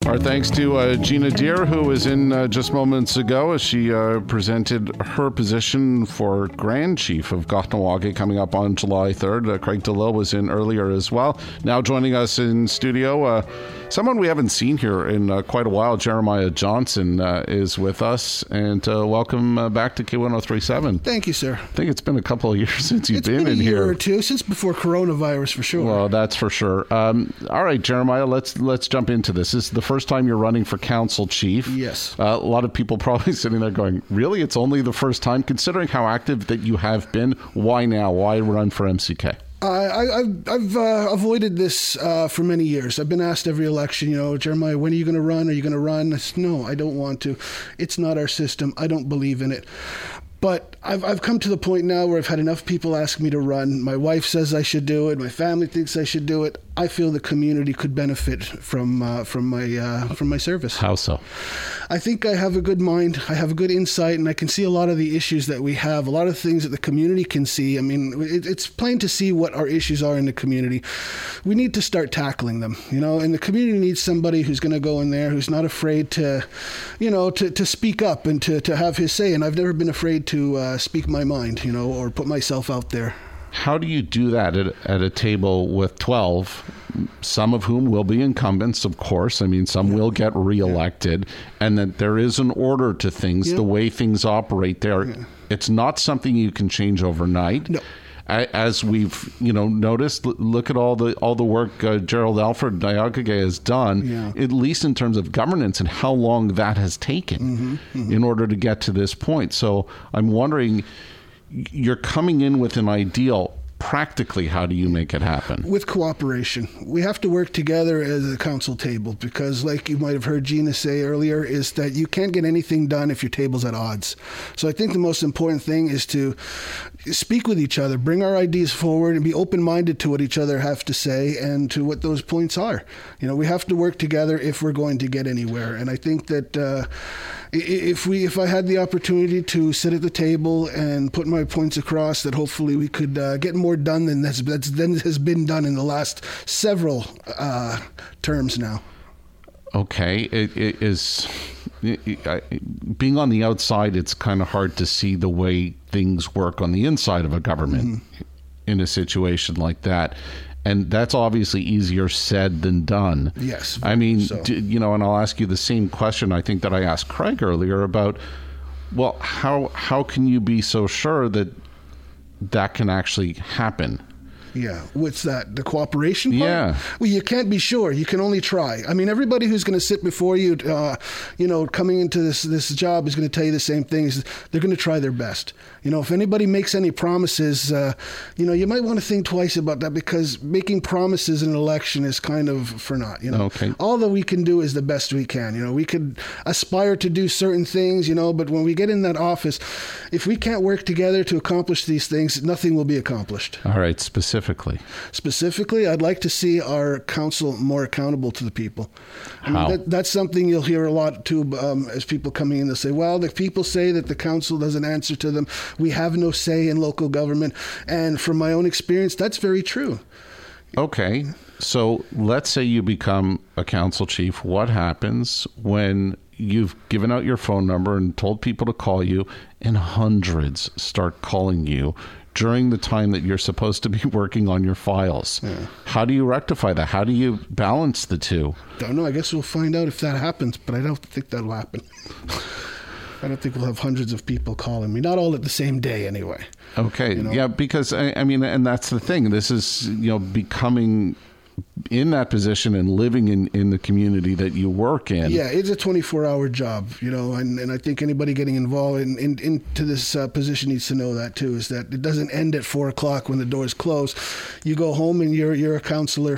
Our thanks to Gina Deer, who was in just moments ago as she presented her position for Grand Chief of Kahnawake coming up on July 3rd. Craig DeLille was in earlier as well. Now joining us in studio, someone we haven't seen here in quite a while, Jeremiah Johnson, is with us. And welcome back to K1037. Thank you, sir. I think it's been a couple of years since you've been in here. It's been a year or two, since before coronavirus, for sure. Well, that's for sure. All right, Jeremiah, let's jump into this. This is the first time you're running for council chief. Yes. A lot of people probably sitting there going, really? It's only the first time? Considering how active that you have been, why now? Why run for MCK? I've avoided this for many years. I've been asked every election, Jeremiah, when are you going to run? Are you going to run? I said, no, I don't want to. It's not our system. I don't believe in it. But I've come to the point now where I've had enough people ask me to run. My wife says I should do it. My family thinks I should do it. I feel the community could benefit from my service. How so? I think I have a good mind. I have a good insight, and I can see a lot of the issues that we have, a lot of things that the community can see. I mean, it's plain to see what our issues are in the community. We need to start tackling them, and the community needs somebody who's going to go in there, who's not afraid to, to speak up and to have his say. And I've never been afraid to speak my mind, or put myself out there. How do you do that at a table with 12, some of whom will be incumbents, of course? I mean, some will get reelected, and that there is an order to things, the way things operate there. Yeah. It's not something you can change overnight. No. As we've noticed, look at all the work Gerald Alford Diakagay has done, at least in terms of governance and how long that has taken in order to get to this point. So I'm wondering, you're coming in with an ideal. Practically, how do you make it happen? With cooperation. We have to work together as a council table because, like you might have heard Gina say earlier, is that you can't get anything done if your table's at odds. So I think the most important thing is to speak with each other, bring our ideas forward, and be open-minded to what each other have to say and to what those points are. We have to work together if we're going to get anywhere. And I think that if I had the opportunity to sit at the table and put my points across, that hopefully we could get more done than has been done in the last several terms now. Okay, it is being on the outside. It's kind of hard to see the way things work on the inside of a government in a situation like that. And that's obviously easier said than done. Yes. I mean, so. And I'll ask you the same question I think that I asked Craig earlier about, well, how can you be so sure that that can actually happen? Yeah. What's that? The cooperation part? Yeah. Well, you can't be sure. You can only try. I mean, everybody who's going to sit before you, coming into this job is going to tell you the same thing. Is they're going to try their best. If anybody makes any promises, you might want to think twice about that because making promises in an election is kind of for naught. Okay. All that we can do is the best we can. We could aspire to do certain things, but when we get in that office, if we can't work together to accomplish these things, nothing will be accomplished. All right. Specifically, I'd like to see our council more accountable to the people. How? I mean, that's something you'll hear a lot too as people coming in. They'll say, well, the people say that the council doesn't answer to them. We have no say in local government. And from my own experience, that's very true. Okay. So let's say you become a council chief. What happens when you've given out your phone number and told people to call you and hundreds start calling you during the time that you're supposed to be working on your files? Yeah. How do you rectify that? How do you balance the two? Don't know. I guess we'll find out if that happens, but I don't think that'll happen. I don't think we'll have hundreds of people calling me. Not all at the same day, anyway. Okay. Yeah, because, I mean, and that's the thing. This is, becoming in that position and living in the community that you work in. Yeah, it's a 24-hour job, and I think anybody getting involved into this position needs to know that too, is that it doesn't end at 4 o'clock when the doors close. You go home and you're a counselor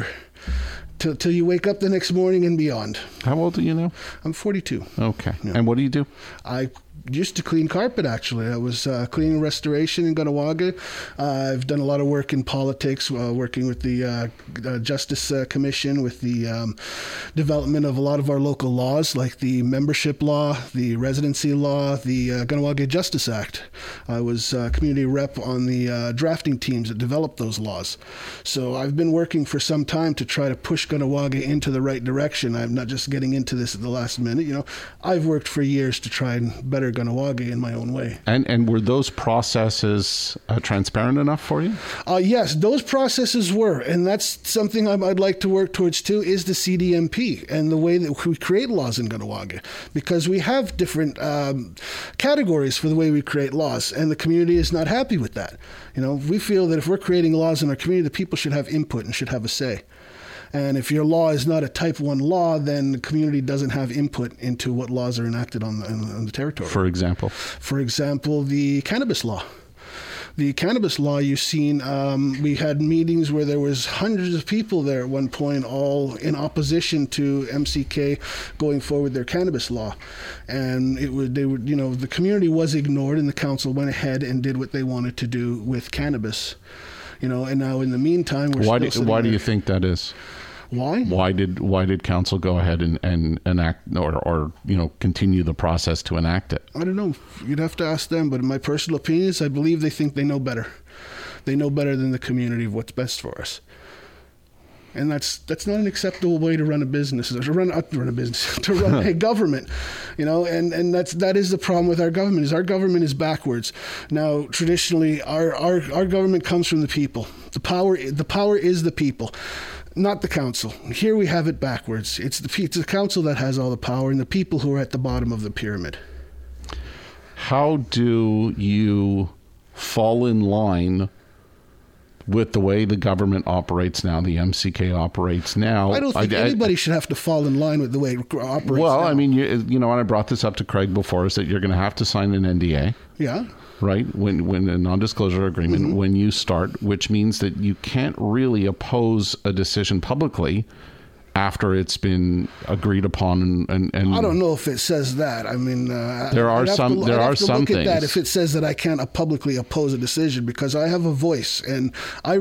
till you wake up the next morning and beyond. How old are you now? I'm 42. Okay. Yeah. And what do you do? I used to clean carpet, actually. I was cleaning restoration in Kahnawake. I've done a lot of work in politics, working with the Justice Commission, with the development of a lot of our local laws, like the membership law, the residency law, the Kahnawake Justice Act. I was community rep on the drafting teams that developed those laws. So I've been working for some time to try to push Kahnawake into the right direction. I'm not just getting into this at the last minute. I've worked for years to try and better Kahnawake in my own way. And were those processes transparent enough for you? Yes, those processes were. And that's something I'd like to work towards too, is the CDMP and the way that we create laws in Kahnawake. Because we have different categories for the way we create laws, and the community is not happy with that. We feel that if we're creating laws in our community, the people should have input and should have a say. And if your law is not a type 1 law, then the community doesn't have input into what laws are enacted on the territory. For example? For example, the cannabis law. The cannabis law, you've seen, we had meetings where there was hundreds of people there at one point, all in opposition to MCK going forward with their cannabis law. And the community was ignored, and the council went ahead and did what they wanted to do with cannabis. And now in the meantime, why do you think that is? Why? Why did council go ahead and enact or continue the process to enact it? I don't know. You'd have to ask them. But in my personal opinion, I believe they think they know better. They know better than the community of what's best for us. And that's not an acceptable way to run a business, to run a government, and that is the problem with our government, is our government is backwards. Now, traditionally, our government comes from the people. The power is the people, not the council. Here we have it backwards. It's the council that has all the power, and the people who are at the bottom of the pyramid. How do you fall in line with the way the government operates now, the MCK operates now? I don't think anybody should have to fall in line with the way it operates well, now. I mean, and I brought this up to Craig before, is that you're going to have to sign an NDA. Yeah. Right? When a non-disclosure agreement, when you start, which means that you can't really oppose a decision publicly after it's been agreed upon, and I don't know if it says that. I mean, there are some look things. At that if it says that I can't publicly oppose a decision, because I have a voice, and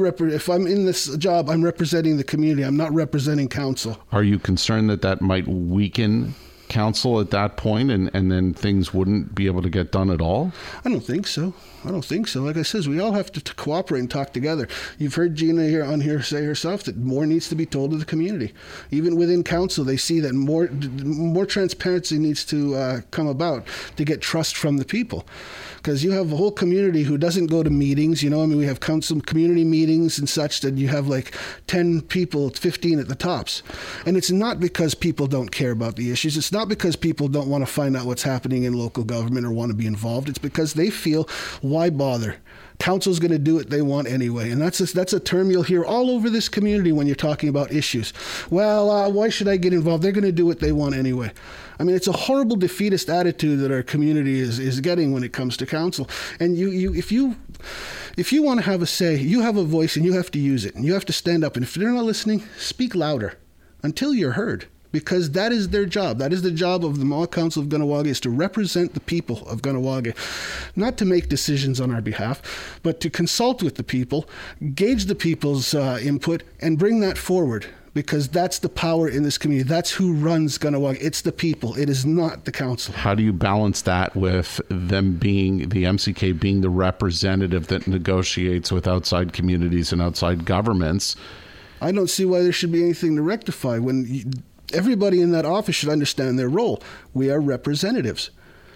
if I'm in this job, I'm representing the community. I'm not representing council. Are you concerned that might weaken council at that point, and then things wouldn't be able to get done at all? I don't think so. Like I said, we all have to cooperate and talk together. You've heard Gina on here say herself that more needs to be told to the community. Even within council, they see that more transparency needs to come about to get trust from the people. Because you have a whole community who doesn't go to meetings. We have council community meetings and such that you have like 10 people, 15 at the tops. And it's not because people don't care about the issues. It's not because people don't want to find out what's happening in local government or want to be involved. It's because they feel, why bother? Council's going to do what they want anyway. And that's a term you'll hear all over this community when you're talking about issues. Well, why should I get involved? They're going to do what they want anyway. I mean, it's a horrible defeatist attitude that our community is getting when it comes to council. And if you want to have a say, you have a voice and you have to use it. And you have to stand up. And if they're not listening, speak louder until you're heard. Because that is their job. That is the job of the Mohawk Council of Kahnawake, is to represent the people of Kahnawake. Not to make decisions on our behalf, but to consult with the people, gauge the people's input, and bring that forward. Because that's the power in this community. That's who runs Kahnawake. It's the people. It is not the council. How do you balance that with them being, the MCK being the representative that negotiates with outside communities and outside governments? I don't see why there should be anything to rectify when everybody in that office should understand their role. We are representatives.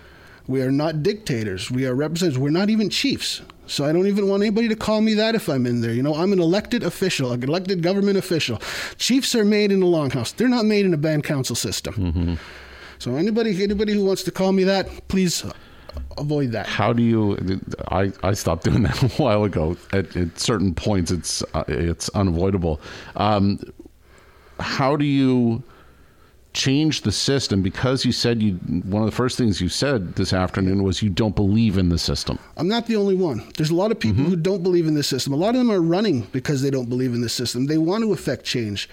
We are not dictators. We are representatives. We're not even chiefs. So I don't even want anybody to call me that if I'm in there. I'm an elected official, an elected government official. Chiefs are made in the longhouse. They're not made in a band council system. Mm-hmm. So anybody who wants to call me that, please avoid that. How do you? I stopped doing that a while ago. At certain points, it's unavoidable. How do you change the system, because you said one of the first things you said this afternoon was you don't believe in the system. I'm not the only one. There's a lot of people who don't believe in this system. A lot of them are running because they don't believe in the system. They want to affect change.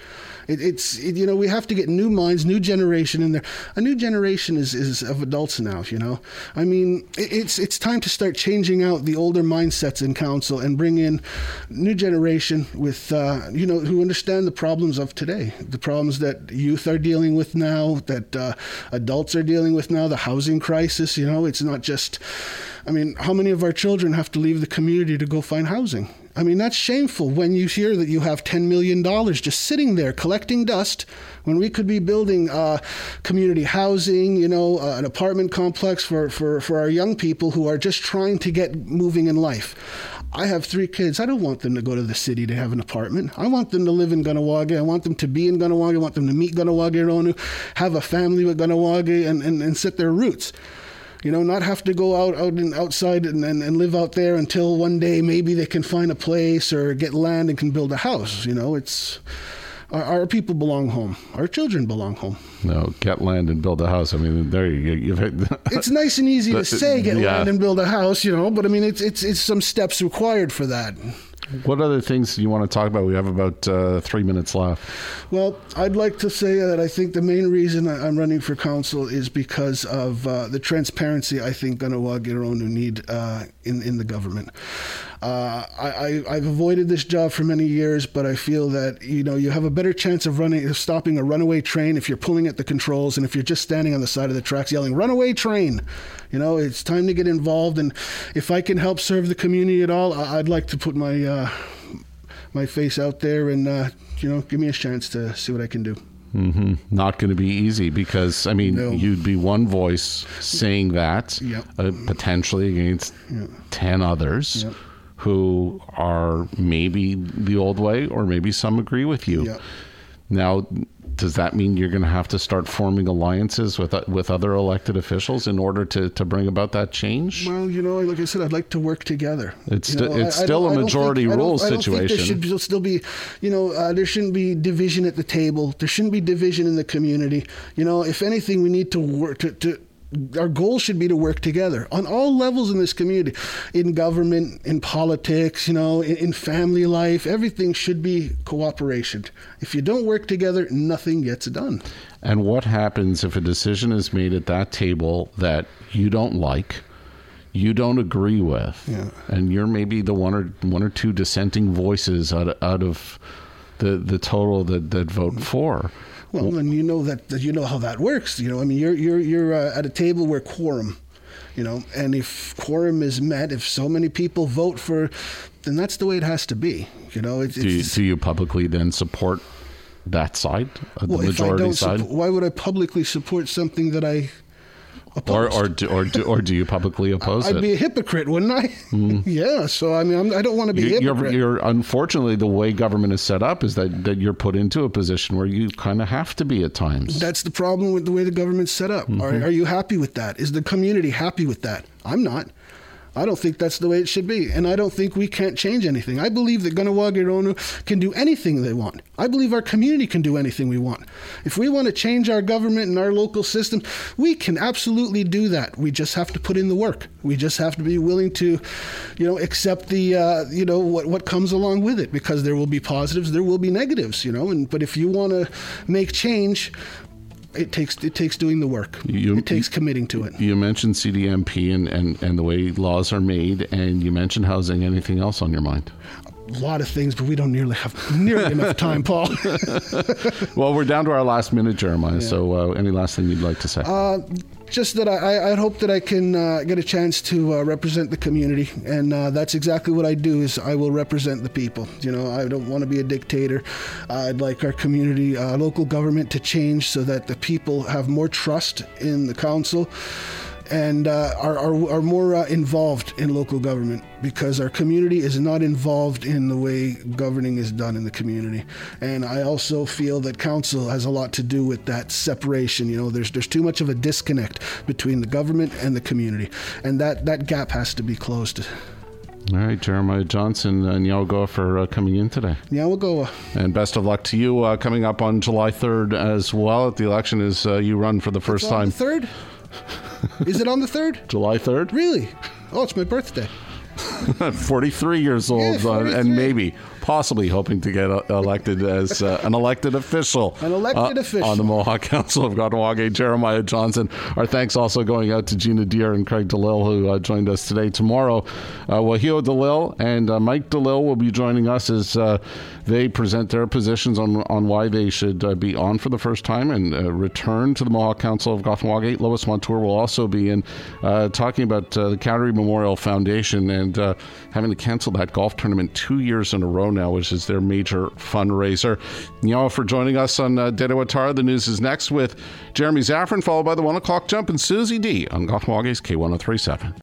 We have to get new minds, new generation in there. A new generation is of adults now, I mean, it's time to start changing out the older mindsets in council and bring in new generation with, who understand the problems of today, the problems that youth are dealing with now, that adults are dealing with now, the housing crisis. It's not just, how many of our children have to leave the community to go find housing? That's shameful when you hear that you have $10 million just sitting there collecting dust when we could be building community housing, an apartment complex for our young people who are just trying to get moving in life. I have 3 kids. I don't want them to go to the city to have an apartment. I want them to live in Kahnawake. I want them to be in Kahnawake. I want them to meet Kahnawake-Oronoo, have a family with Kahnawake, and set their roots. Not have to go outside and live out there until one day maybe they can find a place or get land and can build a house. Our people belong home. Our children belong home. No, get land and build a house. There you go. It's nice and easy to say land and build a house, but it's some steps required for that. What other things do you want to talk about? We have about 3 minutes left. Well, I'd like to say that I think the main reason I'm running for council is because of the transparency I think Kahnawake-Oronoo need in the government. I've avoided this job for many years, but I feel that you have a better chance of stopping a runaway train if you're pulling at the controls, and if you're just standing on the side of the tracks yelling "runaway train." It's time to get involved, and if I can help serve the community at all, I'd like to put my face out there and give me a chance to see what I can do. Mm-hmm. Not going to be easy because, no. You'd be one voice saying that, yep. Potentially against 10 others who are maybe the old way, or maybe some agree with you. Yep. Now, does that mean you're going to have to start forming alliances with other elected officials in order to bring about that change? Well, like I said, I'd like to work together. It's still a majority rule situation. There should still be, there shouldn't be division at the table. There shouldn't be division in the community. If anything, we need to work our goal should be to work together on all levels in this community, in government, in politics, in family life. Everything should be cooperation. If you don't work together, nothing gets done. And what happens if a decision is made at that table that you don't like, you don't agree with, and you're maybe the one or two dissenting voices out of the total that vote for? Well, then that how that works. You're at a table where quorum, and if quorum is met, if so many people vote for, then that's the way it has to be. Do you publicly then support that side, the majority side? Why would I publicly support something that I opposed? Or do you publicly oppose it? I'd be a hypocrite, wouldn't I? Mm. Yeah. So I don't want to be a hypocrite. You're unfortunately, the way government is set up is that you're put into a position where you kind of have to be at times. That's the problem with the way the government's set up. Mm-hmm. Are you happy with that? Is the community happy with that? I'm not. I don't think that's the way it should be. And I don't think we can't change anything. I believe that Kahnawake-Oronoo can do anything they want. I believe our community can do anything we want. If we want to change our government and our local system, we can absolutely do that. We just have to put in the work. We just have to be willing to, accept the, what comes along with it, because there will be positives, there will be negatives, but if you want to make change, it takes doing the work. It takes committing to it. You mentioned CDMP and the way laws are made, and you mentioned housing. Anything else on your mind? A lot of things, but we don't nearly have enough time, Paul. Well, we're down to our last minute, Jeremiah. Yeah. So any last thing you'd like to say? Just that I hope that I can get a chance to represent the community, and that's exactly what I do. Is I will represent the people. I don't want to be a dictator. I'd like our community, local government, to change so that the people have more trust in the council and are more involved in local government, because our community is not involved in the way governing is done in the community. And I also feel that council has a lot to do with that separation. There's too much of a disconnect between the government and the community, and that gap has to be closed. All right, Jeremiah Johnson and Nyawagoa for coming in today. Nyawagoa. And best of luck to you coming up on July 3rd as well at the election as you run for the first time. On the 3rd? Is it on the 3rd? July 3rd? Really? Oh, it's my birthday. 43 years old, Yeah, 43. and maybe, possibly hoping to get elected as an elected official. An elected official. On the Mohawk Council of Kahnawake, Jeremiah Johnson. Our thanks also going out to Gina Deer and Craig DeLille, who joined us today. Tomorrow, Wahio DeLille and Mike DeLille will be joining us as they present their positions on why they should be on for the first time and return to the Mohawk Council of Kahnawake. Lois Montour will also be in talking about the Cowdery Memorial Foundation and having to cancel that golf tournament 2 years in a row now, which is their major fundraiser. Nyawa for joining us on Dede Watara. The news is next with Jeremy Zaffron, followed by the 1 o'clock jump and Susie D on Kahnawake K1037.